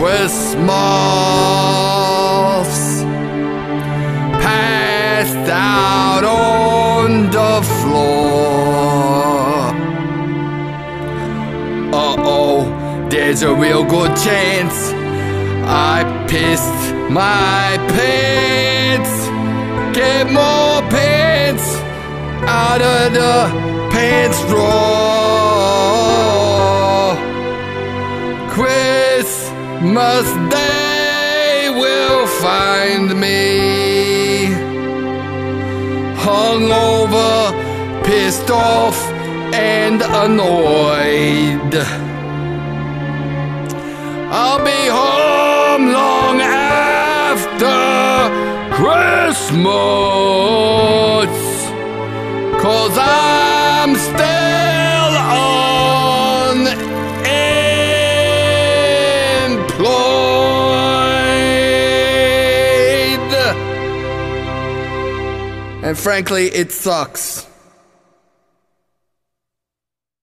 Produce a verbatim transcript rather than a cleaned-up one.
Christmas, passed out on the floor. Uh-oh, there's a real good chance I pissed my pants. Get more pants out of the pants drawer. Christmas Day will find me hungover, pissed off, and annoyed. I'll be home long after Christmas, 'cause I'm still unemployed. And frankly, it sucks.